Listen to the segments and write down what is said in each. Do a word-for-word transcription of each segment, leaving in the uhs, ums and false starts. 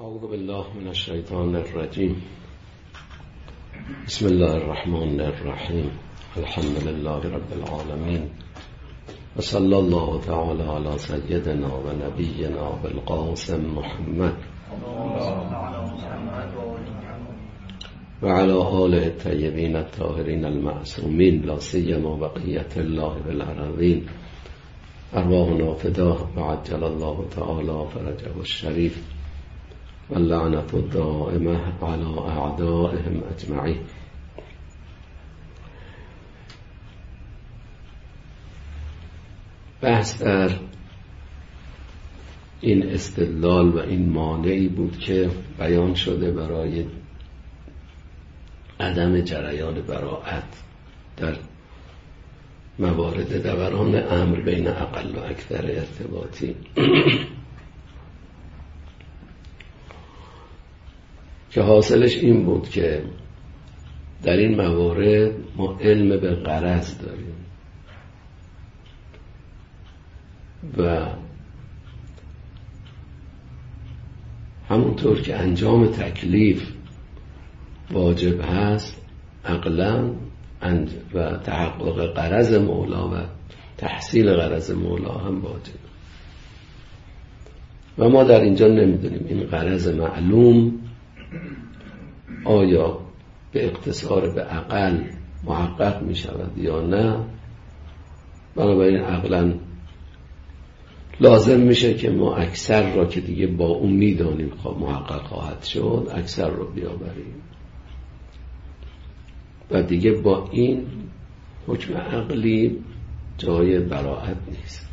اعوذ بالله من الشیطان الرجیم. بسم الله الرحمن الرحیم. الحمد لله رب العالمین و صلی الله تعالی علی سیدنا و نبینا بالقاسم محمد و علی آله الطیبین الطاهرین المعصومین لا سیما بقیة الله بالارضین. ارواحنا فداه و عجل الله تعالی فرجه الشریف و اللعنة الدائمة على اعدائهم اجمعین. بحث در این استدلال و این مانعی بود که بیان شده برای عدم جریان براءت در موارد دوران امر بین اقل و اکثر ارتباطی که حاصلش این بود که در این موارد ما علم به غرض داریم و همونطور که انجام تکلیف واجب هست عقلاً و تحقق غرض مولا و تحصیل غرض مولا هم واجب. و ما در اینجا نمیدونیم این غرض معلوم آیا به اقتصار به عقل محقق می شود یا نه. بنابراین عقلاً لازم میشه که ما اکثر را که دیگه با اون میدانیم محقق خواهد شد اکثر رو بیاوریم و دیگه با این حکم عقلی جای براءت نیست.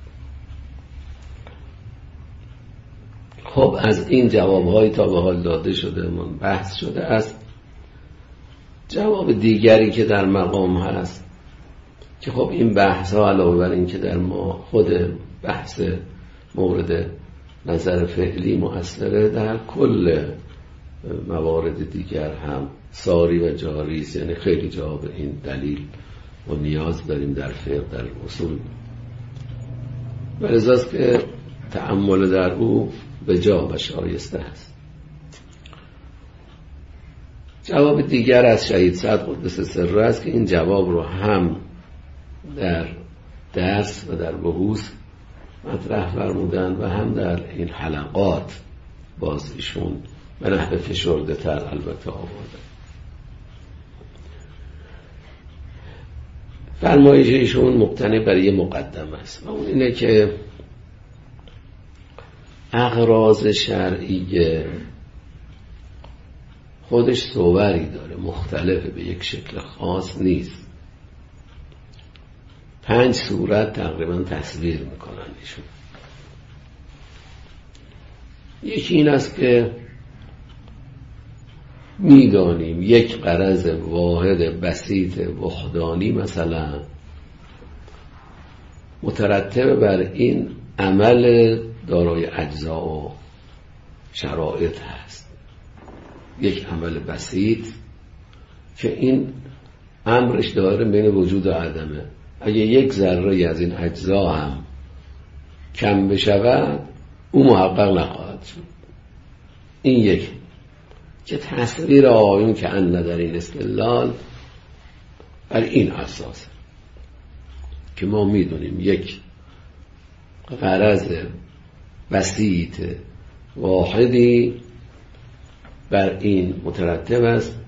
خب از این جوابهایی تا به حال داده شده من بحث شده است. جواب دیگری که در مقام هست که خب این بحث ها علاوه بر این که در ما خود بحث مورد نظر فعلی مؤثره در کل موارد دیگر هم ساری و جاری است. یعنی خیلی جواب این دلیل و نیاز داریم در فقه در اصول و لذاست که تأمل در او به جا و شایسته است. جواب دیگر از شهید سعد قدس سره است که این جواب رو هم در درس و در بحوث مطرح فرمودن و هم در این حلقات باز ایشون به نحو فشرده تر البته آورده. فرمایش ایشون مبتنی بر یه مقدمه است و اون اینه که اغراض شرعی خودش صوری داره مختلفه، به یک شکل خاص نیست. پنج صورت تقریبا تصویر میکنن ایشون. یکی این است که میدانیم یک غرض واحد بسیط وحدانی مثلا مترتب بر این عمل دارای اجزا و شرایط هست. یک عمل بسیط که این امرش داره بین وجود و عدمه. اگه یک ذره از این اجزا هم کم بشود او محقق نخواهد شد. این یک که تصویر آیون که ان در این استدلال بر این اساس که ما میدونیم یک غرض بسیط واحدی بر این مترتب است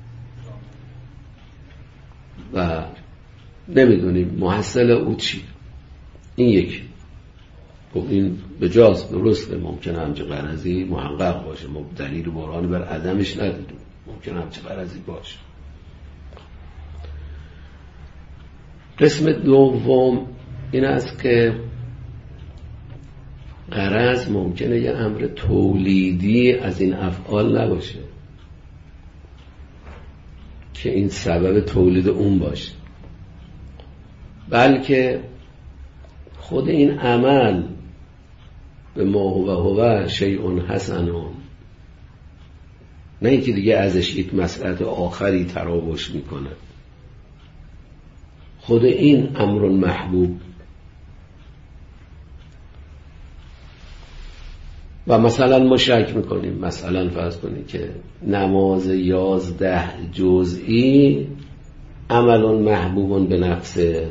و نمیدونیم محصل او چی. این یک خب این بجاست درسته، ممکنه همچه غرضی محقق باشه، ما دلیل برهانی بر عدمش ندیدیم، ممکنه همچه غرضی باشه. قسم دوم این است که غرض ممکنه یه امر تولیدی از این افعال نباشه که این سبب تولید اون باشه، بلکه خود این عمل به ما هو هو شیء حسن، نه اینکه دیگه ازش یک مسئله آخری تراوش میکنه. خود این امر محبوب و مثلا ما شک میکنیم، مثلا فرض کنیم که نماز یازده جزئی عمل محبوب به نفسه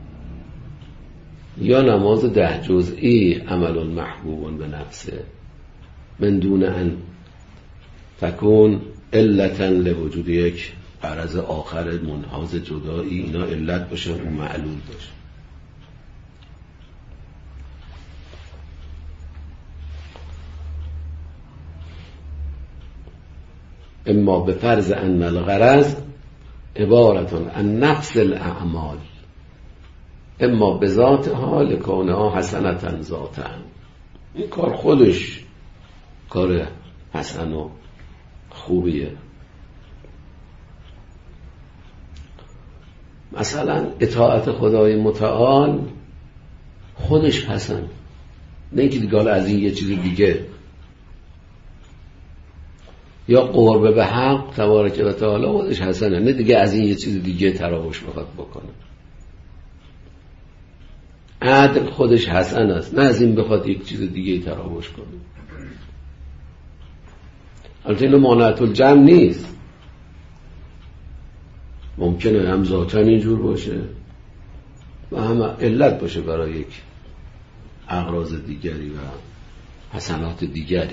یا نماز ده جزئی عمل محبوب به نفسه، من دون ان تکون علتا لوجود یک غرض آخر منحاز جدایی، اینا علت باشه و معلول باشه. اما به فرض ان الغرض عبارتون عن نفس الاعمال اما به ذاتها لکونها حسنة ذاتا، این کار خودش کار حسن و خوبیه. مثلا اطاعت خدای متعال خودش حسن، نه اینکه دیگه از این یه چیز دیگه، یا قرب به حق تبارک و تعالی خودش حسنه، نه دیگه از این یه چیز دیگه تراوش بخواد بکنه. عدل خودش حسن است، نه از این بخواد یک چیز دیگه تراوش کنه. البته اینو مانعت الجمع نیست، ممکنه هم ذاتاً اینجور باشه و هم علت باشه برای یک اغراض دیگری و حسنات دیگری.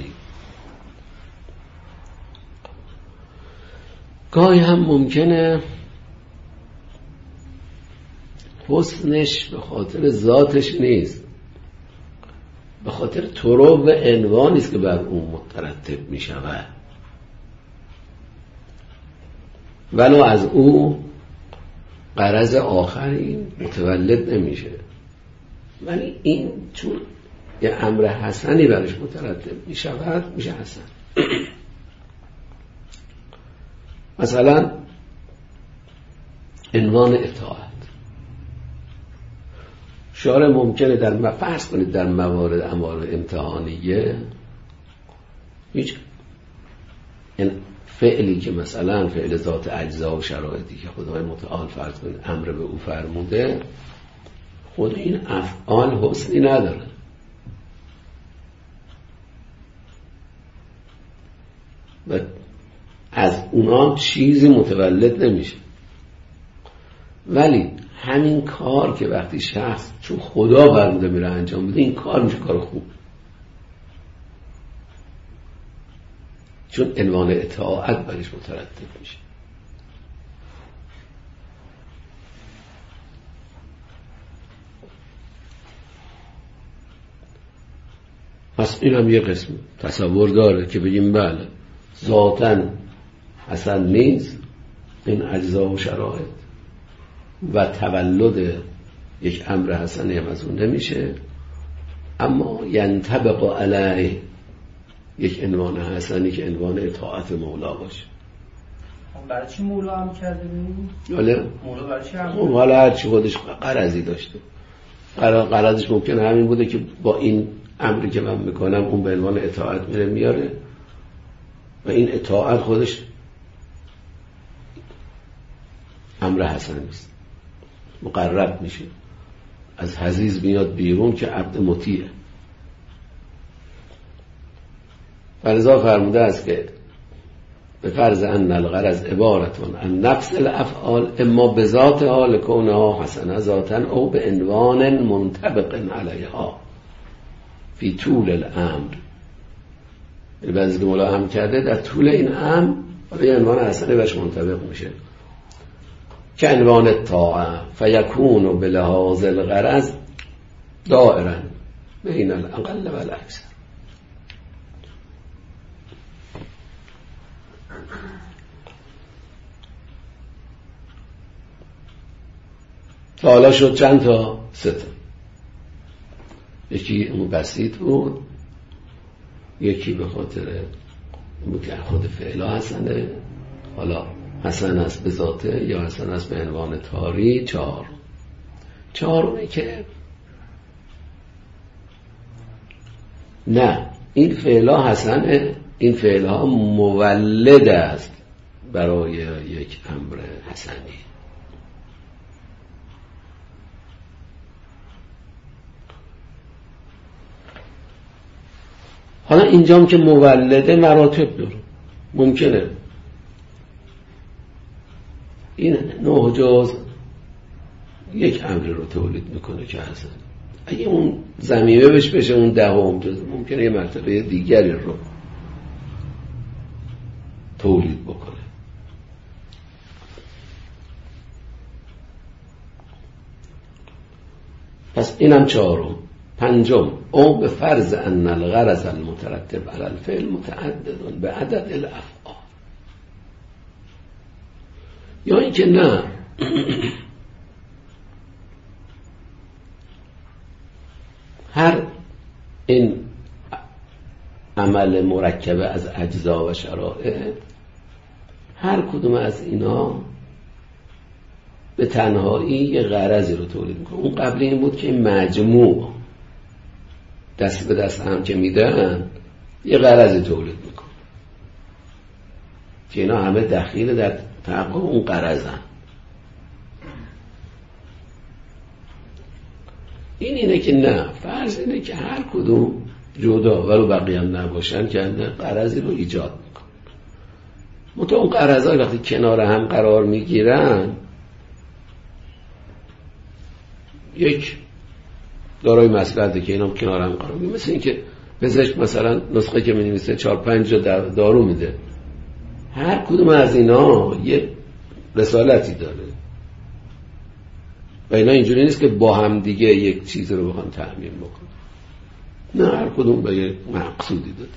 گاهی هم ممکنه حسنش به خاطر ذاتش نیست، به خاطر طرق و عنوانی است که بر اون مترتب می شود، ولو از او غرض آخری متولد نمیشه، ولی این چون یه امر حسنی برش مترتب می شود میشه حسن. مثلا عنوان اطاعت، شارع ممکنه در فرض کنید در موارد امور امتحانیه هیچ این فعلی که مثلا فعل ذات اجزا و شرایطی که خدای متعال فرض کنید امر به او فرموده، خود این افعال حسنی نداره، و از اونا چیزی متولد نمیشه. ولی همین کار که وقتی شخص چون خدا فرموده میره انجام بده، این کار میشه کار خوب، چون عنوان اطاعت برش مترتب میشه. پس این هم یه قسم تصور داره که بگیم بله ذاتاً حسن نیست، این اجزا و شرایط و تولد یک امر حسنی هم از اون نمیشه، اما ینطبق علیه یک عنوان حسنی که عنوان اطاعت مولا باشه. برای چی مولا هم کرده بینیم؟ حالا مولا برای چی هم؟ خب حالا هرچی خودش غرضی داشته، غرضش ممکنه همین بوده که با این امری که من میکنم اون به عنوان اطاعت میره میاره و این اطاعت خودش امر حسن نیست، مقرب میشه، از حضیض میاد بیرون که عبد مطیعه. فلذا فرموده است که به فرض ان الغرض عبارتون عن نفس الافعال اما به ذاتها لکونها حسنه ذاتا او به عنوان منطبق علیها فی طول الامر. بعضی که مولا هم کرده در طول این امر به عنوان حسنه برش منطبق میشه که عنوان الطاعه فیکون بلحاظ الغرض دائرا بین الاقل و الاکثر. تا حالا شد چند تا؟ سه تا. یکی اون بسیط بود، یکی به خاطر بود که خود فعلا حسنه، حالا حسن است به ذاته یا حسن است به عنوان تاری. چهار چهارونه که نه، این فعلا حسنه، این فعلا مولد است برای یک امر حسنی. حالا اینجام که مولده مراتب داره، ممکنه این نه جز یک امر رو تولید میکنه که هست. اگه اون ضمیمه بهش بشه اون دهم جز ممکنه یه مرتبه دیگری رو تولید بکنه. پس اینم چهارم. پنجم، او به فرض ان الغرض المترتب علی الفعل متعدد به عدد الافعال. یا اینکه نه هر این عمل مرکب از اجزا و شرایط، هر کدوم از اینا به تنهایی یه غرضی رو تولید میکنه. اون قبل این بود که این مجموع دست به دست هم که میدن یه غرضی تولید میکنه که اینا همه دخیل در تحقق اون غرضن. این اینه که نه، فرض اینه که هر کدوم جدا ولو بقیه هم نباشن که غرضی رو ایجاد میکنه. منتها اون غرضای وقتی کنار هم قرار میگیرن یک دارای مصلحته که اینا کنار هم قرار میگیرن. مثل این که پزشک مثلا نسخه که می‌نویسه چهار پنج جا دارو میده، هر کدوم از اینا یه رسالتی داره و اینا اینجوری نیست که با هم دیگه یک چیز رو بخوان تأمین بکنن، نه، هر کدوم به یک مقصودی داره.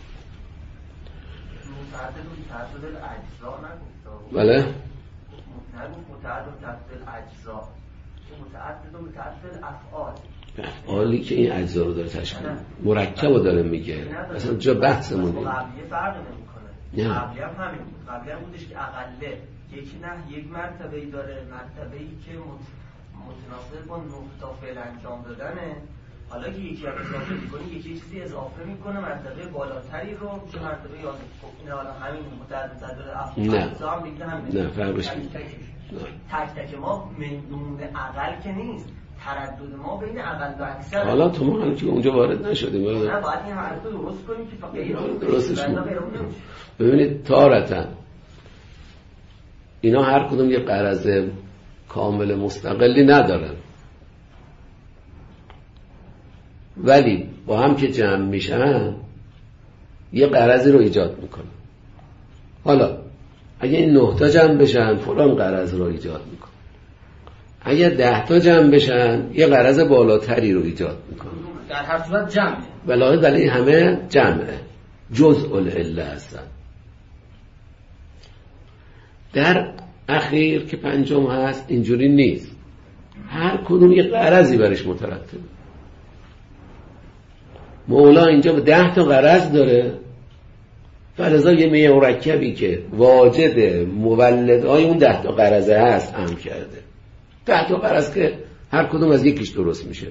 متعدد و متعدد الاجزا نگفت. بله؟ نگفت متعدد و متعدد الاجزا، متعدد و متعدد الافعال. افعالی که این اجزا رو داره تشکیل مرکب رو داره میگه. اصلا جا بحثمون نیست. قبلیه فرق نمیکنه. قبلیه هم همین بود. قبلیه هم بودش که اقله یک نه یک مرتبه‌ای داره، مرتبه‌ای که متناسب با نقطه فعل انجام دادنه. حالا که یکی رو اضافه می‌کنی، یکی چیزی اضافه می‌کنه، مرتبه بالاتری رو میشه مرتبه یازده. نه حالا همین متعدد افعال هم دیگه همین. نه فرقش تک تک ما منون اقل که نیست. تردد ما بین اقل و اکثر. حالا تو ما هم که اونجا وارد نشدیم. نه باید این حرف رو درست کنیم که فقط درستش کنیم. ببینید تارتن اینا هر کدوم یه غرض کامل مستقلی ندارن، ولی با هم که جمع میشن یه غرضی رو ایجاد میکنن. حالا اگه این نه تا جمع بشن فلان غرض رو ایجاد میکنن، اگه ده تا جمع بشن یه غرض بالاتری رو ایجاد میکنن. در هر صورت جمعه، ولی ولی همه جمعه، جزء العله هستن. در اخیر که پنجم هست اینجوری نیست، هر کدوم یه غرضی برش مترتبه. مولا اینجا به ده تا غرض داره، فلذا یه میه مرکبی که واجد مولدهای اون ده تا غرضه هست هم کرده. ده تا غرض که هر کدوم از یکیش درست میشه.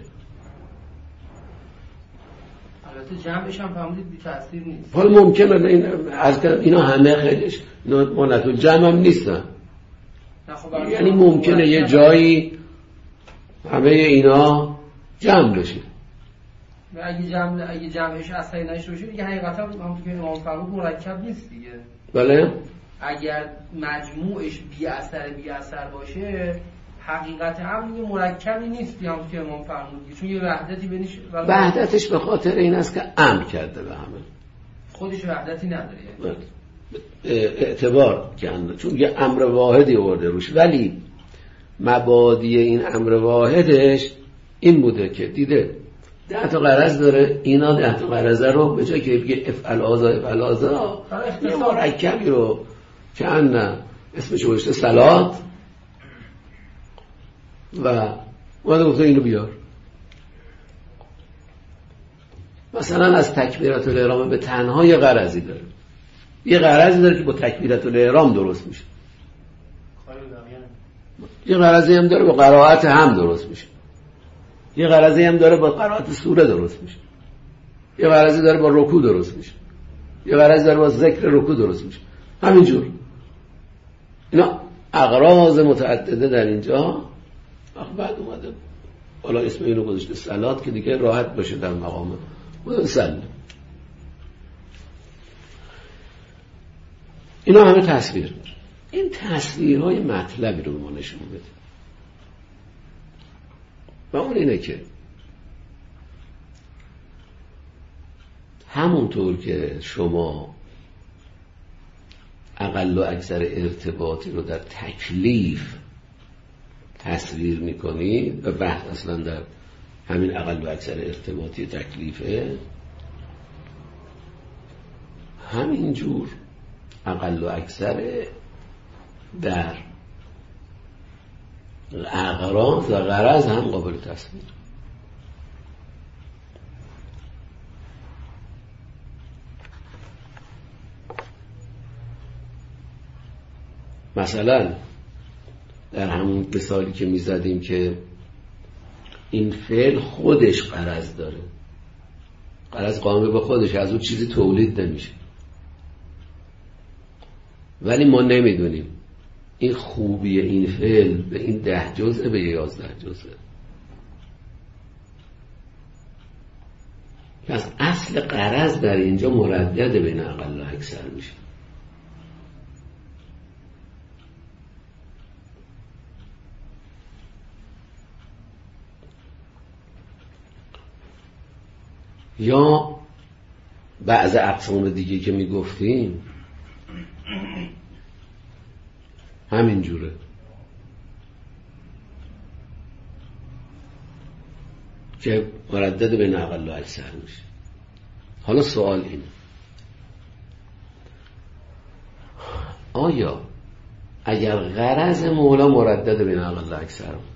البته جمعش هم فهمیدید بی تأثیر نیست. حالا ممکنه این از اینا همه خیلیش منطول جمع هم نیستن، یعنی ممکنه یه جایی همه اینا جمع بشه. و اگه جمع اگه جمعش اصلا نشه باشه دیگه حقیقتا همونطور که امام فرمود مرکب نیست دیگه. بله. اگر مجموعش بی اثر بی اثر باشه حقیقت هم دیگه مرکبی نیست دیگه، همونطور که امام فرمود، چون یه وحدتی بینش. وحدتش به خاطر این است که امر کرده به همه، خودش وحدتی نداره اعتبار کنده، چون یه امر واحدی آورده روش. ولی مبادی این امر واحدش این بوده که دیده ده تا غرض داره، اینا ده تا غرضه رو به جای که بگه افعل آزا افعل آزا یه مرکبی رو که ان اسمش گذاشته صلات و اومده گفته اینو بیار. مثلا از تکبیرات الاحرام به تنها یه غرضی داره، یه غرضی داره که با تکبیرات الاحرام درست میشه، یه غرضی هم داره با قرائت هم درست میشه، یه غرضی هم داره با قرائت سوره درست میشه، یه غرضی داره با رکوع درست میشه، یه غرضی داره با ذکر رکوع درست میشه. همینجور اینا اغراض متعدده در اینجا. بعد اومده حالا اسم اینو گذاشته صلات که دیگه راحت باشه در مقام سلم. اینا همه تصویر. این تصویرهای مطلبی رو ما نشون بده و اون اینه که همونطور که شما اقل و اکثر ارتباطی رو در تکلیف تصویر میکنید و بحث اصلا در همین اقل و اکثر ارتباطی تکلیفه، همینجور اقل و اکثر در اغراض و غرض هم قابل تصویر. مثلا در همون مثالی که میزدیم که این فعل خودش غرض داره، غرض قائم به خودش، از اون چیزی تولید نمیشه، ولی ما نمیدونیم این خوبی این فعل به این ده جزء به یازده جزء. پس اصل غرض در اینجا مردد بین اقل و اکثر میشه. یا بعض اقسام دیگه که میگفتیم همین جوره. که مردد بین اقل و اکثر میشه. حالا سوال اینه، آیا اگر غرض مولا مردد بین اقل و اکثر بود،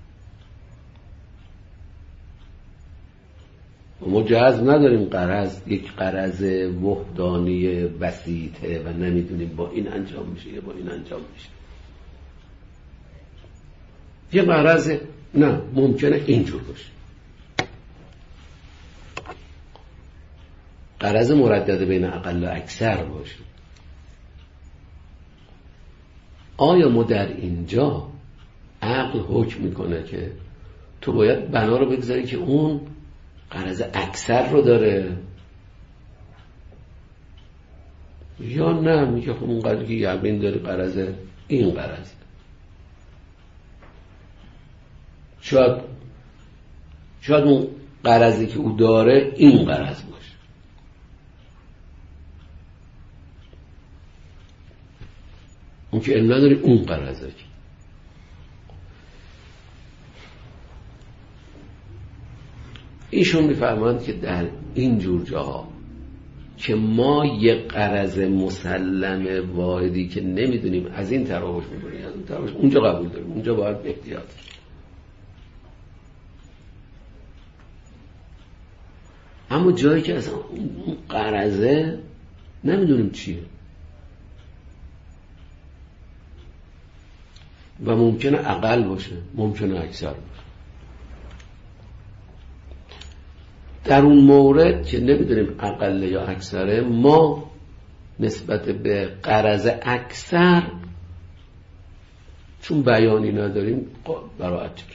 ما جذب نداریم غرض یک غرض وحدانی بسیطه و نمیدونیم با این انجام میشه یا با این انجام میشه، یه غرض نه ممکنه اینجور باشه، غرض مردد بین اقل و اکثر باشه. آیا ما در اینجا عقل حکم میکنه که تو باید بنا رو بگذاری که اون غرض اکثر رو داره، یا نه میگه خب اونقدر که یقین داری غرض این غرض، شاید شاید اون غرضی که او داره این غرض باشه. اون که علم نداری اون غرضه. ایشون میفرمایند که در این جور جاها که ما یه غرض مسلم واحدی که نمیدونیم از این طرفش میکنیم از اون طرفش، اونجا قبول داریم، اونجا باید احتیاط. اما جایی که اصلا اون غرضه نمیدونیم چیه و ممکنه اقل باشه ممکنه اکثر باشه، در اون مورد که نمیدونیم اقل یا اکثره، ما نسبت به غرض اکثر چون بیانی نداریم براحت کنیم.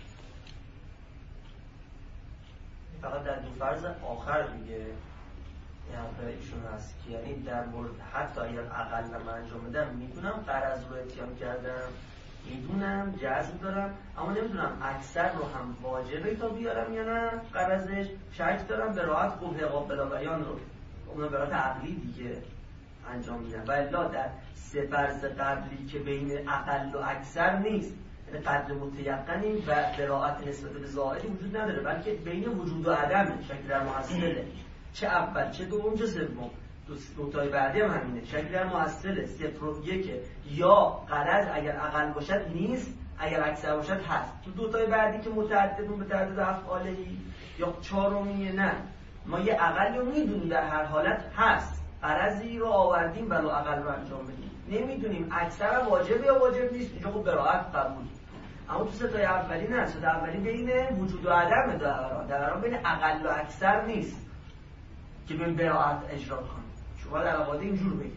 فقط در دو فرض آخر دیگه یعنی ایشون هست که یعنی در مورد حتی اگر اقل من انجام بدم میدونم غرض رو اتیان کردم، میدونم جذب دارم، اما نمیدونم اکثر رو هم واجبه تا بیارم یا نه غرضش، شک دارم، به راحت قبه قابل بیان رو اون به راحت عقلی دیگه انجام میدم. و الا در سه فرض قبلی که بین اقل و اکثر نیست، یعنی قدر متیقنی و به راحت نسبت به ظاهری وجود نداره، بلکه بین وجود و عدمه، شکل در محصله، چه اول چه دوم چه سوم. دو تای بعدی هم همینه، شکل در محصله صفر و یکه، یا غرض اگر اقل باشد نیست، اگر اکثر باشد هست. تو دو تای بعدی که متعدد به تعدد افعالی یا چهارمیه، نه ما یه اقل رو میدونیم در هر حالت هست، غرضی رو آوردیم ولو اقل رو انجام بدیم، نمیدونیم اکثر واجب یا واجب نیست، اینجا خب به راحت قبول. اما تو سه تای اولی نه، سه تای اولی بین وجود و عدم دارن، در بین اقل و اکثر نیست که به براحت اجرا کنه. شما در واقع اینجور بگید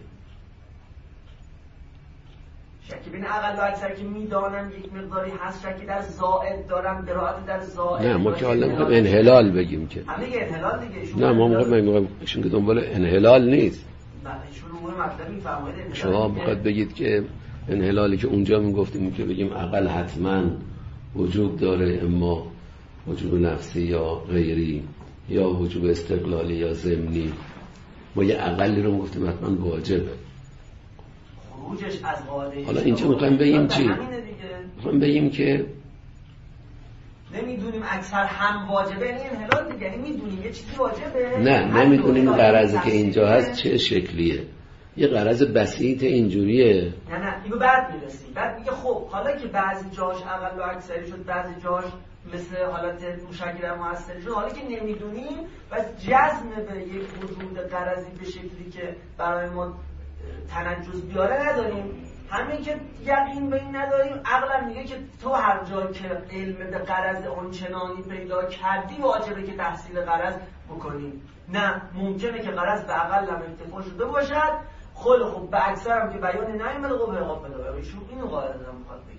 شکی بین اقل و اکثر که میدانم یک مقداری هست، شکی در زائد دارم، براحت در زائد. نه ما که حالا میگم انحلال بگیم که همه انحلال دیگه. نه ما میگم میگم ایشون که دنبال انحلال نیست، شروع مطلب میفرمایید شما میخواد بگید که انحلالی که اونجا میگفتیم که بگیم عقل حتما وجود داره، اما وجود نفسی یا غیری یا وجود استقلالی یا ضمنی، ما یه عقلی رو میگفتیم حتما واجبه. خروجش از قاعده حالا اینجا میخوایم بگیم چی؟ میخوایم بگیم که نمیدونیم اکثر هم واجبه، یعنی انحلال دیگه، یعنی میدونیم یه چیزی واجبه، نه نمیدونیم غرضی که اینجا هست چه شکلیه. یه غرض بسیط اینجوریه. نه نه اینو بعد میرسیم. بعد میگه خب حالا که بعضی جاش اقل و اکثری شد، بعضی جاش مثل حالت مشکل در موثر شد، حالا که نمیدونیم و جزم به یک وجود غرضی به شکلی که برای ما تنجز بیاره نداریم، همین که یقین به این نداریم، عقلم میگه که تو هر جا که علم به غرض آنچنانی پیدا کردی واجبه که تحصیل غرض بکنیم. نه ممکنه که غرض به عقل هم اکتفا شده باشد، خیلی خوب به اکثر هم که بیان نمیمد قوه عقاب بده ایشون اینو قاعده دارم میخواد بگیر.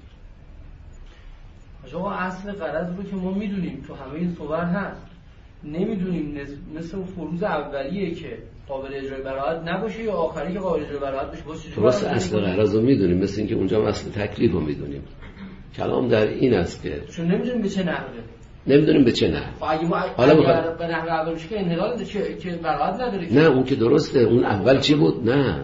آقا اصل غرض رو که ما میدونیم تو همه این صور هست، نمیدونیم مثل فروض اولیه که قابل اجرای براحت نباشه یا آخری که قابل اجرای براحت باشه. باشه درست اصل غرض رو میدونیم، مثل اینکه اونجا هم اصل تکلیف رو میدونیم. کلام در این است که چون نمیدونیم به چه نحوه، نمیدونیم به چه نحوه. اگه ما حالا اگر به نحوه اول بشه که انحلال که که براحت نداره. نه اون که درسته، اون اول چی بود؟ نه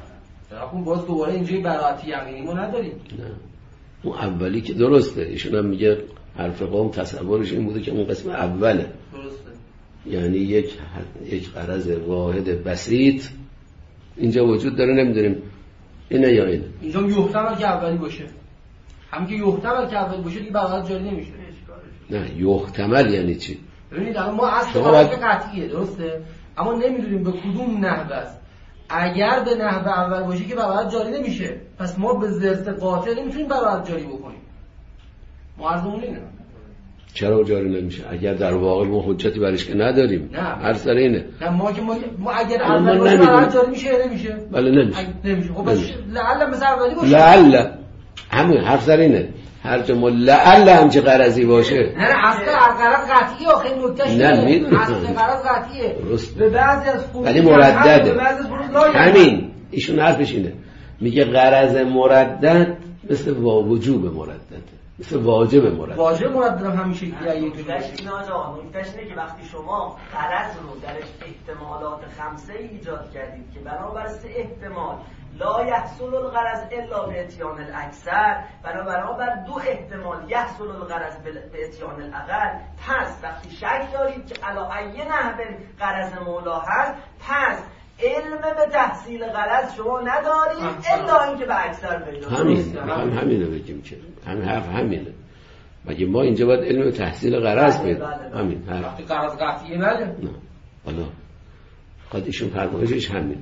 اون باز دوباره اینجای براحتی یقینی ما نداریم. نه اون اولی که درسته. ایشون هم میگه حرف قوم تصورش این بوده که اون قسم اوله درسته، یعنی یک یک غرض واحد بسیط اینجا وجود داره، نمیدونیم اینه یا اینه. اینجا یحتمل که اولی باشه، هم که یحتمل که اولی باشه دیگه براحت جاری نمیشه. نه یحتمل یعنی چی؟ ببینید الان ما اصل غرض قطعیه درسته، اما نمیدونیم به کدوم نحوه است. اگر به نحوه اول باشه که براحت جاری نمیشه، پس ما به ضرس قاطع نمیتونیم براحت جاری بکنیم. ما عرضمون اینه. چرا جاری نمیشه؟ اگر در واقع ما حجتی برش که نداریم. نه هر سر اینه. نه ما که ما, ما اگر اول باشه براحت جاری میشه نمیشه. بله نمیشه. نمیشه. خب بس لعل مثلا اولی باشه. لعل همون حرف سر اینه. هر جا ما لعل همچه غرضی باشه. نه نه اصل غرض قطعیه، آخه نکتهش نه میدونم اصل غرض قطعیه. درست. به بعضی از فروض ولی مردده. همین ایشون حرفش اینه. میگه غرض مردد مثل وجوب مردد، مثل واجب مردد. واجب مردد هم همین شکلیه. یه نکتهش اینه آقا، نکتهش اینه که وقتی شما غرض رو درش احتمالات خمسه ایجاد کردید که بنابر سه احتمال لا یحصل الغرض الا به اتیان الاکثر، بنابر دو احتمال یحصل الغرض به اتیان الاقل، پس وقتی شک دارید که علی ای نحو غرض مولا هست، پس علم به تحصیل غرض شما ندارید الا اینکه به اکثر پیدا همین هم همینه بگیم که همین حرف همینه. مگه ما اینجا باید علم به تحصیل غرض پیدا همین حرف وقتی غرض قطعیه بله. نه حالا خود ایشون فرمایشش همین.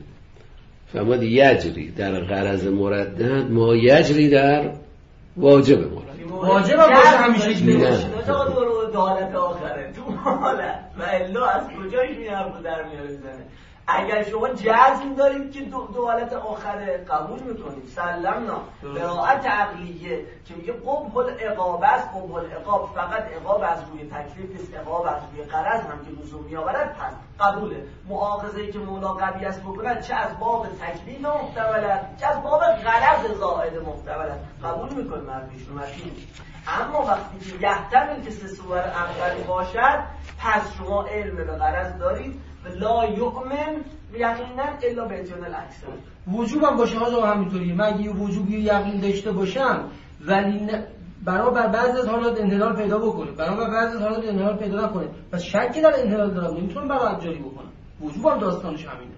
فرمود یجری در غرض مردد ما یجری در واجب مردد. واجب باشه همیشه نه تا دور دالت آخره تو حالت و الا از کجاش میاد در میاره میزنه. اگر شما جزم دارید که دو, دو حالت آخره قبول میکنید سلمنا براءت عقلیه که میگه قبح العقاب است، قبح العقاب فقط عقاب از روی تکلیف است، عقاب از روی غرض هم که لزوم میآورد پس قبوله. مؤاخذه‌ای که مولا قوی است بکنه چه از باب تکلیف محتملت چه از باب غرض زائد محتملت قبول میکنه مردیشون مردین. اما وقتی که یحتمل که سه صور اولی باشد پس شما علم به غرض دارید لا یؤمن یقینا الا به اتیان الاکثر. وجوب هم باشه آقا همینطوریه. من اگه وجوبی یقین داشته باشم ولی برابر بعضی از حالات انحلال پیدا بکنه، برابر بعضی از حالات انحلال پیدا نکنه، پس شکی در انحلال دارم نمیتونم براحت جاری بکنم. وجوب هم داستانش همینه.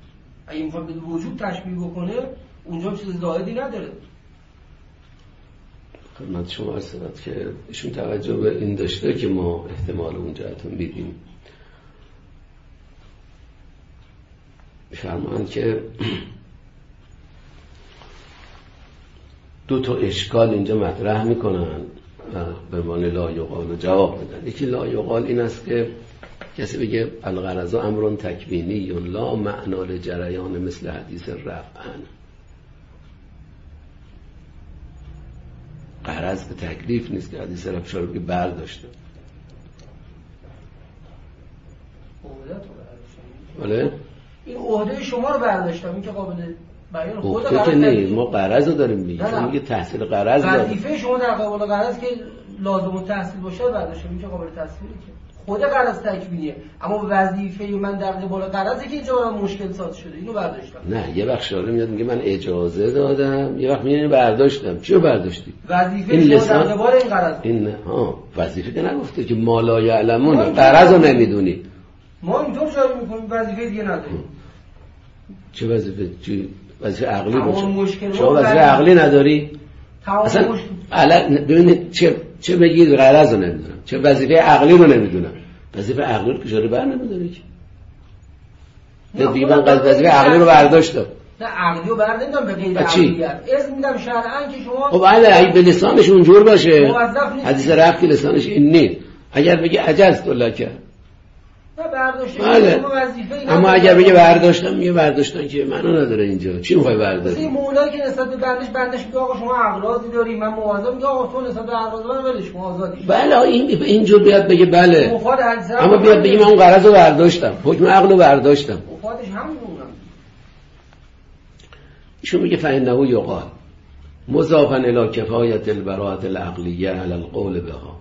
اگه میخواد به وجوب تشبیه بکنه اونجا چیز زائدی نداره. خدمت شما عرض شود که ایشون توجه به این داشته که ما احتمال اون جهت رو میدیم. فرمان که دو تا اشکال اینجا مطرح میکنن و به معنی لا یقال جواب میدن. یکی لا یقال این است که کسی بگه الغرض امر تکوینی لا معنا لجریان مثل حدیث رفعن. غرض به تکلیف نیست که حدیث رفع رو برداشته. بله این عهده شما رو برداشتم، این که قابل بیان خود قرض که نه، ما قرض رو داریم میگیم، شما میگه تحصیل قرض داریم. وظیفه شما در قبال قرض که لازم التحصیل باشه برداشتم، این که قابل تصویره که خود قرض تکوینیه، اما وظیفه من در قبال قرضه که اینجا برام مشکل ساز شده، اینو برداشتم. نه یه وقت شاره میاد میگه من اجازه دادم، یه وقت میگه برداشتم. چیو برداشتی؟ وظیفه شما در قبال این قرض. این ها وظیفه که نگفته که ما لا یعلمون، قرض رو نمیدونی. ما اینطور جاری میکنیم وظیفه دیگه نداریم. چه وظیفه؟ چی وظیفه عقلی باشه؟ شما وظیفه عقلی نداری؟ اصلا الان ببینید چه چه بگید قرض رو نمیدونم، چه وظیفه عقلی رو نمیدونم. وظیفه عقلی رو که جاری بر نمیدونی که. نه دیگه من وظیفه عقلی رو برداشتم. نه عقلی رو بر نمیدونم به غیر عقلیت. اسم میدم شرعاً که شما خب بله اگه به لسانش اونجور باشه حدیث رفع که لسانش این نیست. اگر بگه عجزت لک نه برداشت بله. اما اگر بگه برداشتم، میگه برداشتن که منو نداره اینجا، چی میخوای برداشت؟ این مولا که نسبت به برداشت برداشت میگه آقا شما اغراضی داری، من مواظب میگه آقا تو نسبت به اغراض من ولش کن آزادی. بله این اینجور بیاد بگه بله، اما بیاد بگه من اون قرض رو برداشتم، حکم عقل رو برداشتم، مفادش همونه. ایشون میگه فإنه یقال مضافا الی کفایت البراءة العقلیه علی القول بها،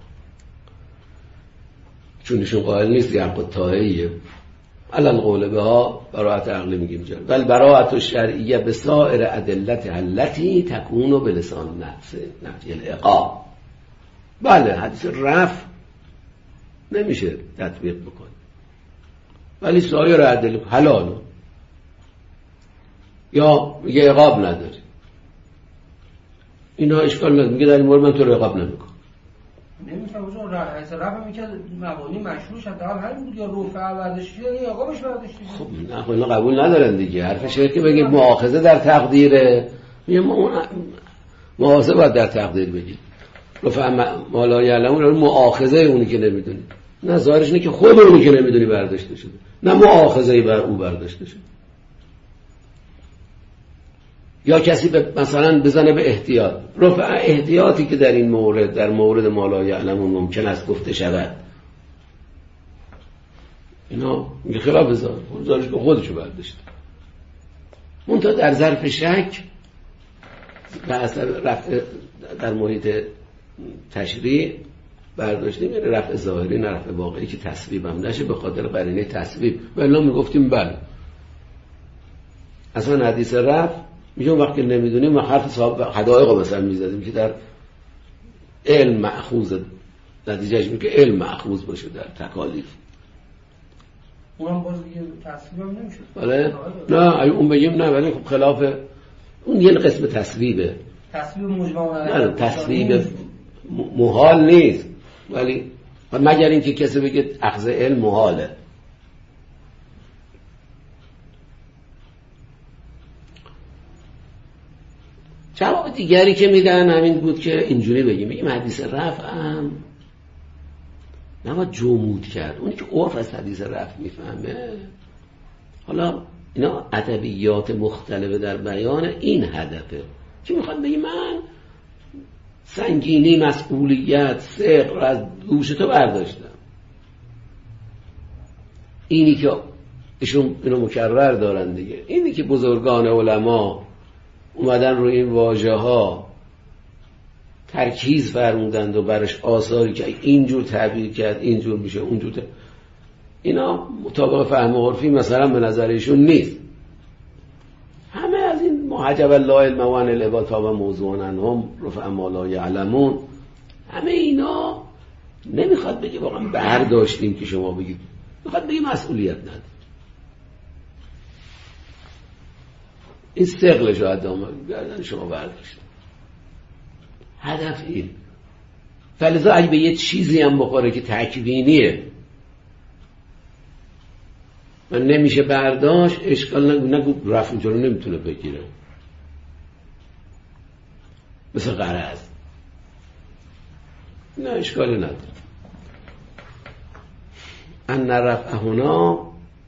چون ایشون قائل نیست یه حق طاهیه علی القول بها براءت عقلی میگیم جان، بل براءت الشرعیه بسائر ادلت التي تكون بلسان نفس نفی العقاب. بله حدیث رفع نمیشه تطبیق بکنه، ولی سایر ادله حلال یا یه عقاب نداری، اینا اشکال نداره. میگه در این مورد من تو رو عقاب نمیکنم. نمی‌فهمم اون رفع رفع میکرد مبانی مشروعش حداقل همین بود، یا رفع برداشتی یا عقابش برداشتی. خب نه اینا قبول ندارن دیگه. حرفش اینه که بگید مؤاخذه در تقدیره، میگه ما مؤاخذه باید در تقدیر بگید. رفع ما لا یعلمون مؤاخذه اونی که نمیدونی، نه ظاهرش اینه که خود اونی که نمیدونی برداشته شده، نه مؤاخذه بر او برداشته شده. یا کسی به مثلا بزنه به احتیاط، رفع احتیاطی که در این مورد در مورد ما لا یعلمون ممکن است گفته شود، اینا میگه خلاف ظاهر، ظاهرش که خودشو برداشته. منتها در ظرف شک به اثر رفع در محیط تشریع برداشتیم، یعنی رفع ظاهری نه رفع واقعی که تصویب هم نشه به خاطر قرینه تصویب. ولی میگفتیم بله اصلا حدیث رفع میگم وقتی نمیدونیم ما حرف صاحب حدایق مثلا میزدیم که در علم مأخوذ، نتیجهش میگه علم مأخوذ باشه در تکالیف. اونم باز دیگه تصویب هم نمیشه. بله نه اون بگیم نه، ولی خب خلاف اون یه قسم تصویبه. تصویب مجمع نه تصویب محال نیست، ولی مگر اینکه کسی بگه اخذ علم محاله. جواب دیگری که میدن همین بود که اینجوری بگیم، میگیم حدیث رفع هم نباید جمود کرد. اونی که عرف از حدیث رفع میفهمه، حالا اینا ادبیات مختلفه در بیان این هدفه که میخواد بگی من سنگینی مسئولیت ثقل از دوش تو برداشتم. اینی که ایشون اینو مکرر دارن دیگه، اینی که بزرگان علما اومدن روی این واژه ها ترکیز فرمودند و برش آثاری که اینجور تعبیر کرد اینجور میشه اونجور تعبیر. اینا مطابق فهم عرفی مثلا به نظر ایشون نیست. همه از این محجب الله الموان العباد و موضوعان انهم رفع ما لا یعلمون، همه اینا نمیخواد بگه واقعا برداشتیم که شما بگید، میخواد بگه مسئولیت نداره. این ثقل شاید آمد گردن شما برداشت. هدف این. فلذا اگه به یه چیزی هم بخوره که تکوینیه و نمیشه برداشت، اشکال نگو نگو رفع اونجا رو نمیتونه بگیره، مثل قرض، نه اشکالی نداره. ان رفع هنا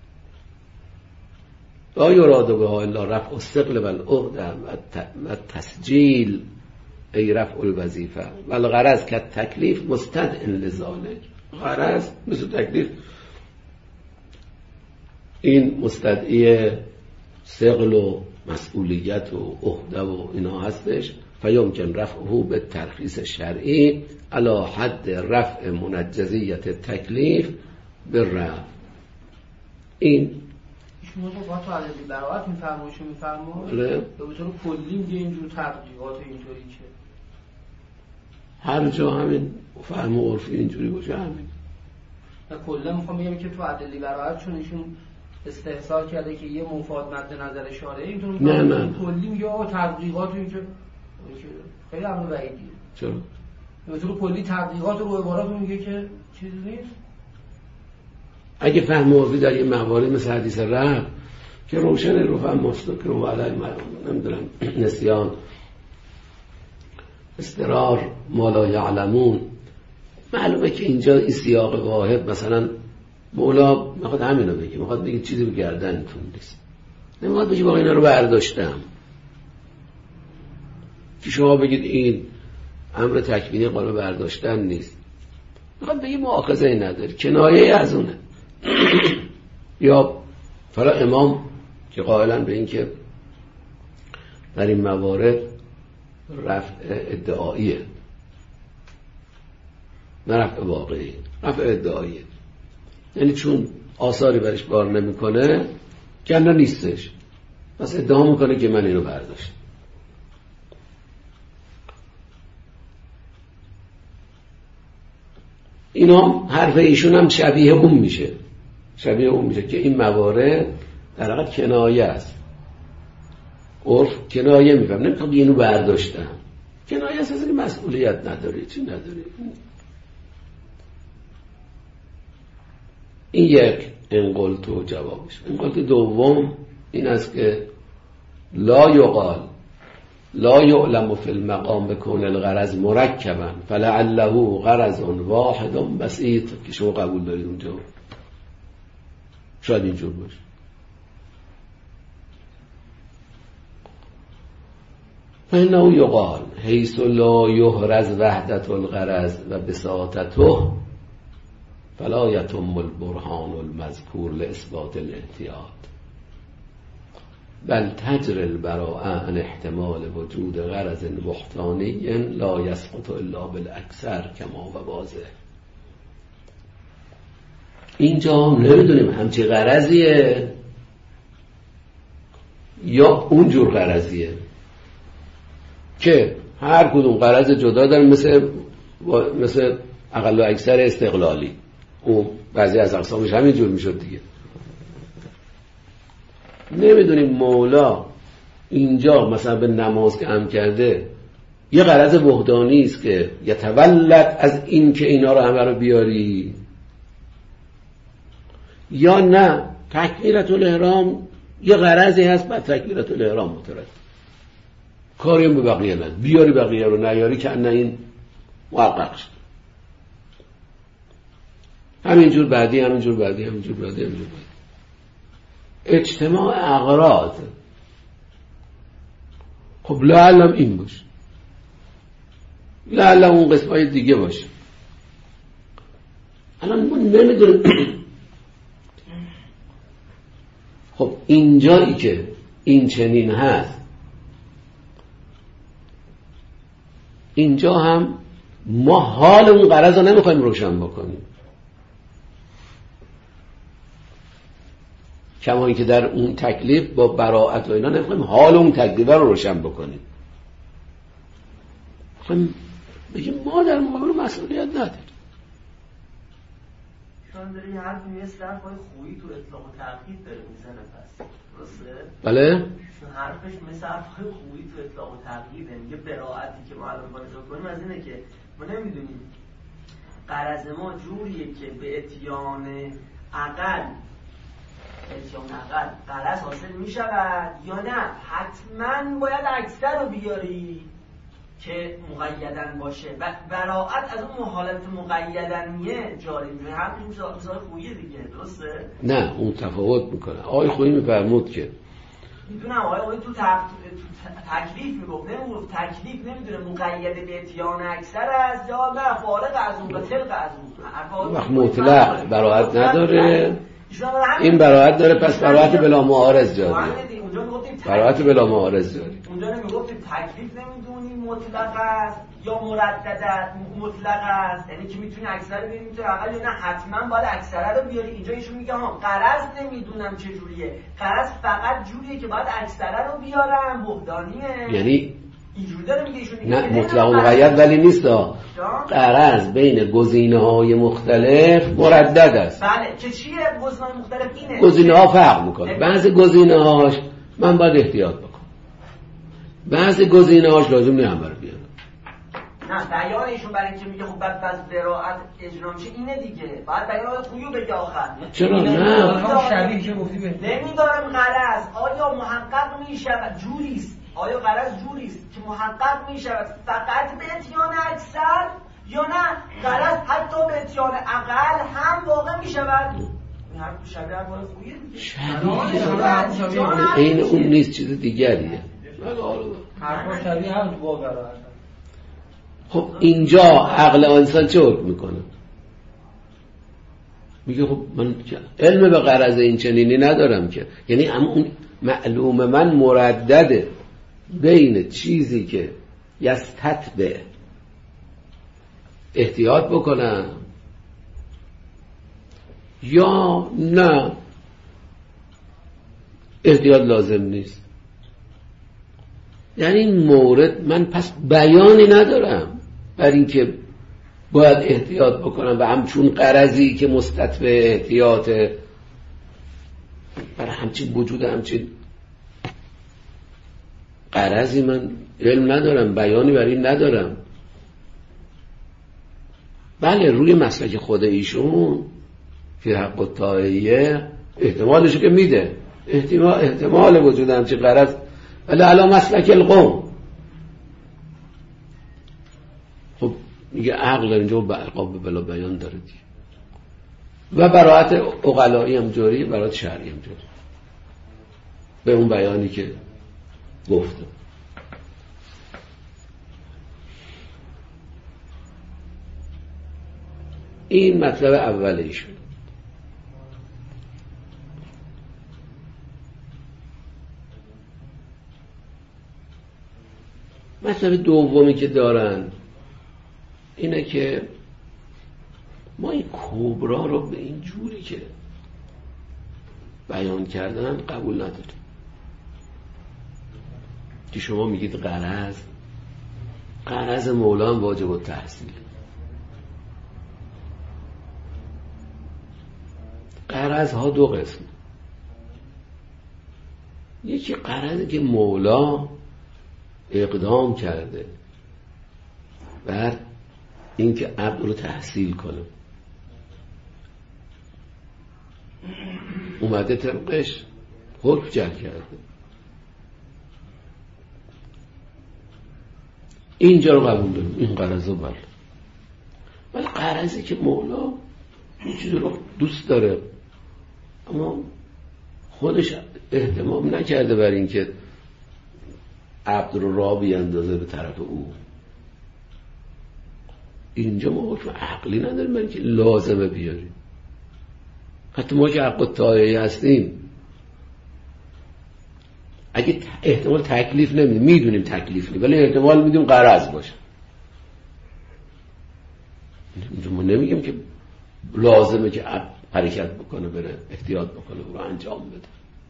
لا یراد بها الا رفع الثقل والعهده و تسجیل ای رفع الوظیفه و الغرض که تکلیف مستدعی لذالک. غرض مثل تکلیف این مستدعی ثقل و مسئولیت و عهده و اینا هستش، فیمکن رفعه به ترخیص شرعی علی حد رفع منجزیت تکلیف به رفع. این شما تو عدد براعت میفرمایید میفرمایید بله. یا به طور کلی میگه اینجور تبلیغات اینطوری که هر جا همین فهم و عرفی اینجوری باشه همین. نه کلا میخوام بگم که تو عدل براعت چون ایشون استحصال کرده که یه مفاد مد نظر شارعی اینطور نه نه کلی میگه آقا تبلیغات اینجا خیلی امر بعیدیه. چرا؟ به طور کلی تبلیغات رو عبارات میگه که چیزی نیست. اگه فهم و عرفی در یه موارد مثل حدیث رفع که روشن رو فهم مستقر رو علی نمیدونم نسیان استرار مالا یعلمون، معلومه که اینجا این سیاق واحد مثلا مولا میخواد همینو بگه، میخواد بگه چیزی به گردنتون نیست، نمیخواد بگه با اینا رو برداشتم که شما بگید این امر تکوینی قابل برداشتن نیست، میخواد بگه مؤاخذه ای نداره، کنایه از اونه. یا فرا امام که قائلن به این که در این موارد رفع ادعاییه نه رفع واقعی، رفع ادعاییه، یعنی چون آثاری برش بار نمیکنه کنه نیستش، پس ادعا میکنه که من اینو برداشت. اینا حرف ایشون هم شبیه اون میشه، شبیه اون میشه که این موارد در حقیقت کنایه است. عرف کنایه میفهم، نمیخوام اینو برداشتم، کنایه است از این مسئولیت نداری، چی نداری. این یک انقلتو جوابش. انقلت دوم این است که لا یقال لا یعلم فی المقام بکون الغرض مرکبا فلعله غرض واحد بسیط، که شما قبول دارید اونجا، شاید اینجور باشه. فإنه یقال حیث لا یحرز وحدت الغرض و بساطته فلا یتم البرهان المذکور لاثبات الاحتیاط بل تجر البراءة عن احتمال وجود غرض بهتانی لا یسقط الا بالاکثر کما و واضح. اینجا نمیدونیم همچی غرضیه یا اونجور غرضیه که هر کدوم غرض جدا دارن، مثل مثل اقل و اکثر استقلالی، اون بعضی از اقسامش همینجور میشد دیگه. نمیدونیم مولا اینجا مثلا به نماز که امر کرده یه غرض وحدانی است که یتولد از این که اینا رو همه رو بیاری، یا نه تکبیرت الاحرام یه غرضی هست بعد تکبیرت الاحرام مترد کاریم به بقیه نه، بیاری بقیه رو نیاری که نه این محقق شد. همینجور بعدی همینجور بعدی همینجور بعدی همینجور بعدی اجتماع اغراض. خب لعلم این باشه، لعلم اون قسمای دیگه باشه. الان ما نمیدونیم. خب اینجایی که این چنین هست، اینجا هم ما حال اون غرض رو نمیخوایم روشن بکنیم، کما اینکه در اون تکلیف با براءت و اینا نمیخوایم حال اون تکلیف رو روشن بکنیم. میخوایم بگیم ما در مقابل مسئولیت نداریم. شما داری یه حرف میرسه حرف های خویی تو اطلاق و تقیید داره میزنه، پس درسته؟ بله؟ چون حرفش مثل حرف های خویی تو اطلاق و تقییده، میگه براعتی که ما الان باید کنیم از اینه که ما نمیدونیم غرض ما جوریه که به اتیان اقل اتیان اقل غرض حاصل میشود یا نه حتما باید اکثر رو بیاری که مقیدن باشه و براعت از اون حالت مقیدنیه جاری میشه. هم این مثال خویی دیگه، درسته؟ نه اون تفاوت میکنه. آقای خویی میفرمود که میدونم آقای خویی تو تکلیف میگفت، نمیگفت تکلیف نمیدونه مقید به اتیان اکثر است یا نه فارغ از اون و طلق از اون. وقت مطلق براعت نداره. این براحت داره، پس براحت بلا معارض جاریه. براحت بلا معارض جاریه. اونجا نمیگفتیم تکلیف نمیدونیم مطلق است یا مردد مطلق است، یعنی که میتونی اکثر بیاری میتونی اقل، یا نه حتما باید اکثر رو بیاری. اینجا ایشون میگه ها غرض نمیدونم چه جوریه، غرض فقط جوریه که باید اکثر رو بیارم، بهدانیه. یعنی اینجوری داره میگه ایشون. نه مطلق و مقید ولی نیست. غرض بین گزینه‌های مختلف مردد است. بله که چیه گزینه‌های مختلف؟ اینه گزینه‌ها فرق میکنه. بعضی گزینه‌هاش من باید احتیاط بکنم، بعضی گزینه‌هاش لازم نیست همه رو بیارم. نه بیان ایشون برای اینکه میگه خب بعد از براءت اجرا میشه اینه دیگه، بعد بیان خویو بگه آخر. چرا نه شبیه که گفتی به نمیدارم غرض آیا محقق میشود جوریست، آیا غرض جوریست که محقق میشود فقط به اتیان اکثر، یا نه غرض حتی به اتیان اقل هم واقع میشود؟ این حرف شبیه حرف خویه دیگه. این اون نیست، چیز دیگریه. حرف شبیه هم تو باور. خب اینجا عقل انسان چه حکم میکنه؟ میگه خب من علم به غرض این چنینی ندارم که، یعنی اون معلوم من مردده بین چیزی که یستتبع احتیاط بکنم یا نه احتیاط لازم نیست. یعنی این مورد من پس بیانی ندارم بر این که باید احتیاط بکنم و همچون غرضی که مستتبع احتیاطه، برای همچین وجود همچین غرضی من علم ندارم، بیانی بر این ندارم. بله روی مسلک خود ایشون فی حق الطائعیه احتمالشو که میده، احتمال احتمال وجود همچین غرض، ولی علا مسلک القوم. خب میگه عقل اینجا عقاب بلا بیان داره دیگه، و براحت عقلایی هم جوری، براحت شرعی هم جوری به اون بیانی که گفتم. این مطلب اول ایشون. مطلب دومی که دارن اینه که ما این کبرا رو به این جوری که بیان کردن قبول نداریم. که شما میگید غرض، غرض مولا واجب التحصیل. غرض ها دو قسم، یکی غرضی که مولا اقدام کرده بر اینکه عبد رو تحصیل کنه، اومده طبقش حکم جر کرده، اینجا رو قبول داریم، این غرض رو بله. ولی غرضی که مولا این چیز رو دوست داره اما خودش اهتمام نکرده بر اینکه عبد رو راه بیندازه به طرف او، اینجا ما حکم عقلی نداریم برای اینکه لازمه بیاریم. حتی ما که حق الطائعیه هستیم اگه احتمال تکلیف نمیدیم، میدونیم تکلیف نیم ولی احتمال میدیم غرض باشه، اینجا ما نمیگیم که لازمه که عبد حرکت بکنه، بره احتیاط بکنه، رو انجام بده.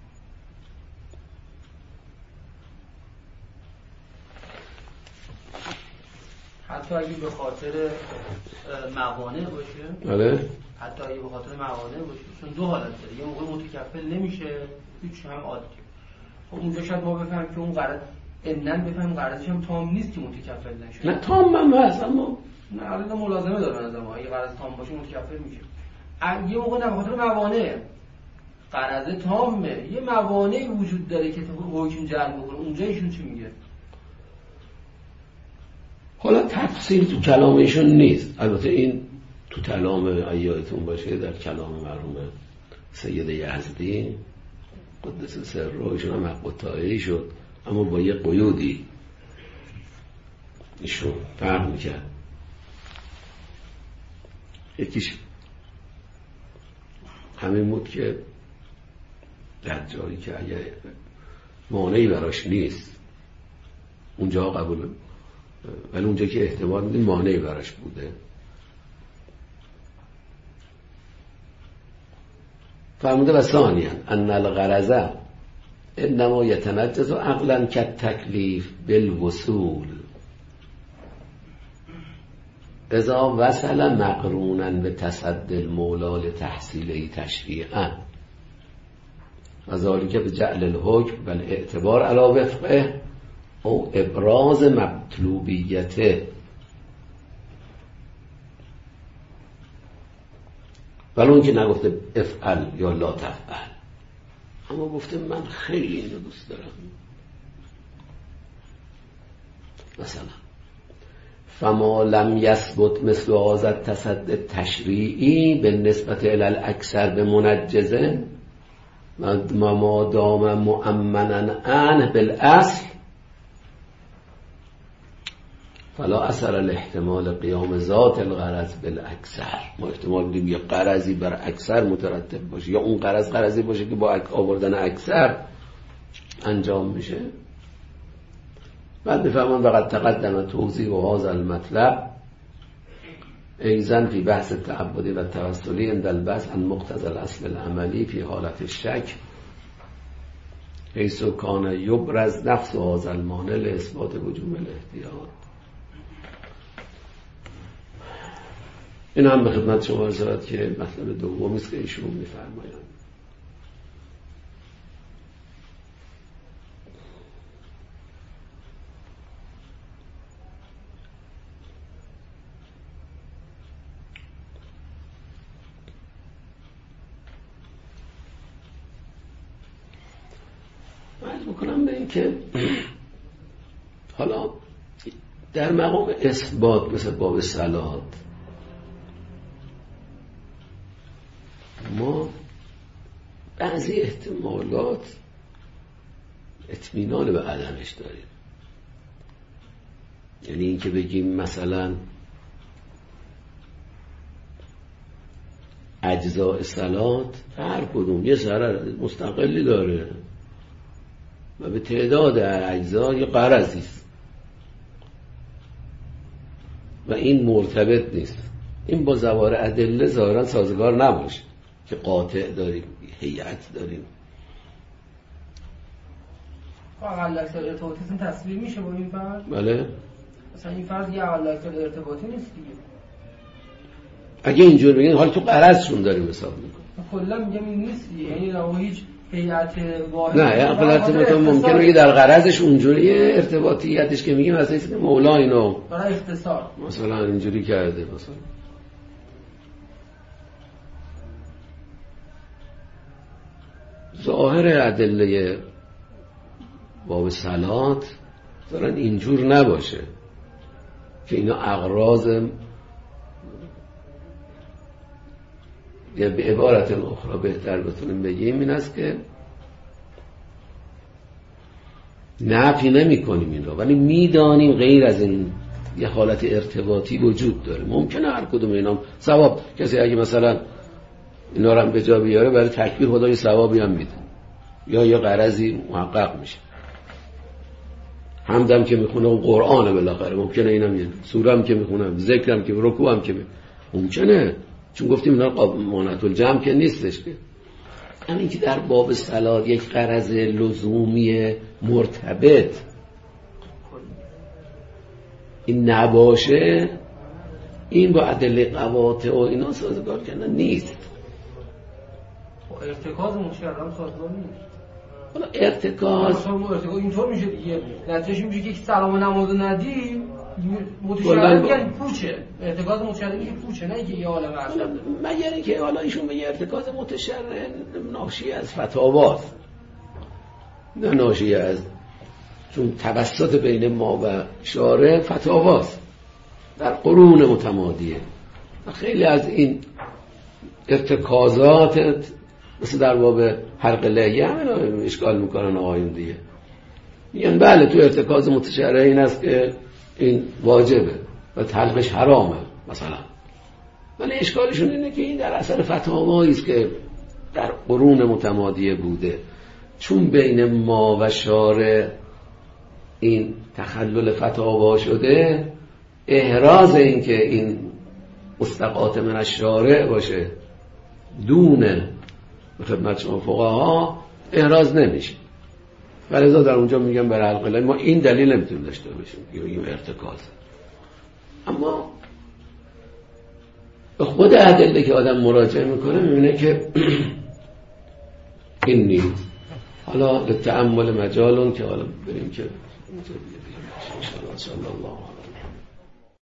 حتی اگه به خاطر موانع باشه، آره حتی اگه به خاطر موانع باشه، چون دو حالت داره، یه موقع متکفل نمیشه هیچ هم عادی. خب اونجا شاید ما بفهمیم که اون غرض انن بفهمیم غرضش هم تام نیست که متکفل نشه. نه تام هم هست اما نه علاوه ملازمه داره از ما، اگه غرض تام باشه متکفل میشه. یه موقع نه به خاطر موانع، غرض تامه، یه موانعی وجود داره که حکم جلب بکنه، اونجا ایشون چی میگه؟ حالا تفصیل تو کلامشون نیست، البته این تو کلام ایاتون باشه، در کلام مرحوم سید یزدی قدس سره ایشون هم حق الطائعی شد اما با یه قیودی ایشون فرق میکرد. یکیش همین بود که در جایی که اگه مانعی براش نیست اونجا قبول، ولی اونجا که احتمال میدیم مانعی براش بوده. فرموده و ثانیاً ان الغرض انما یتنجز عقلا کالتکلیف بالوصول اذا وصل مقرونا به تصدی المولا لتحصیله تشریعا و ذلك بجعل الحکم والاعتبار علی وفقه او ابراز مطلوبیته. ولی اون که نگفته افعل یا لا تفعل، اما گفته من خیلی اینو دوست دارم. مثلا فما لم یثبت مثل هذا التصدی التشریعی بالنسبة الی الاکثر بمنجزه و ما دام مؤمنا عنه بالاصل فلا اثر الاحتمال قیام ذات الغرض بالاکثر. ما احتمال دیدیم یه غرضی بر اکثر مترتب باشه یا اون غرض غرضی باشه که با آوردن اکثر انجام میشه. بعد بفهمون وقد تقدم توضیح و هذا المطلب ایضا فی بحث التعبدی و التوسلی عند البحث عن مقتضى الاصل العملی فی حالت الشک حیث کان یبرز نفس هذا المانع لاثبات وجوب الاحتیاط. این هم به خدمت شما عرض شود که مطلب دومی است که ایشون می‌فرمایند. عرض بکنم به این که حالا در مقام اثبات مثل باب صلات ما بعضی احتمالات اطمینان به عدمش داریم. یعنی این که بگیم مثلا اجزاء صلات هر کدوم یه ضرر مستقلی داره و به تعداد اجزا یه غرضی است و این مرتبط نیست. این با زوار ادله ظاهرا سازگار نباشه که قاطع داریم، هیئت داریم. اقل اکثر ارتباطی تصویر میشه با این فرض؟ بله. مثلا این فرض یه اقل اکثر ارتباطی نیست دیگه. اگه اینجور بگین حالا تو غرضشون داریم حساب میکنم. کلا میگم این نیست، یعنی در هیچ هیئت واحد. نه اقل ارتباطی ممکنه بگی در غرضش اونجوری ارتباطیتش که میگیم مثلا اینکه مولا اینو برای اختصار مثلا اینجوری کرده. مثلا ظاهر ادله باب صلات دارن اینجور نباشه که اینا اغراض، یا به عبارت اخرى بهتر بتونیم بگیم این است که نفی نمی کنیم این رو، ولی میدانیم غیر از این یه حالت ارتباطی وجود داره. ممکنه هر کدوم اینا ثواب، کسی اگه مثلا اینا رو هم به جا بیاره برای تکبیر خدا یه ثوابی هم میده یا یه غرضی محقق میشه. حمدم که میخونه اون قرآنه بالاخره، ممکنه اینم یه سوره هم که میخونه، ذکرم که رکوع هم که ممکنه، چون گفتیم اینا مانعت الجمع که نیستش که. همین که در باب صلات یک غرض لزومی مرتبط این نباشه، این با ادله قواطع و اینا سازگار کردن نیست. ارتکاز مشرم سازگار نیست. حالا ارتکاز اینطور میشه دیگه، نتیجه میشه که سلام نماز ندی متشرعی میگن پوچه. ارتکاز متشرعی میگه پوچه، نه که یه عالم ارشد. مگر اینکه حالا ایشون میگه ارتکاز متشرع ناشی از فتاواست، نه ناشی از، چون توسط بین ما و شارع فتاواست در قرون متمادیه و خیلی از این ارتکازات مثل در باب حلق لحیه همین اشکال میکنن آقایون دیگه، میگن بله تو ارتکاز متشرع این است که این واجبه و حلقش حرامه مثلا، ولی اشکالشون اینه که این در اثر فتاوایی است که در قرون متمادیه بوده، چون بین ما و شارع این تخلل فتاوا شده، احراز این که این مستقات من الشارع باشه دونه خدمت شما فقها احراز نمیشه. ولذا در اونجا میگم برای حلقه ما این دلیل نمیتونیم داشته باشیم یا این ارتکاز. اما به خود ادله که آدم مراجعه میکنه میبینه که این نیست. حالا لتأمل مجالون که حالا بریم که اینجا بیاریم. ان شاء الله.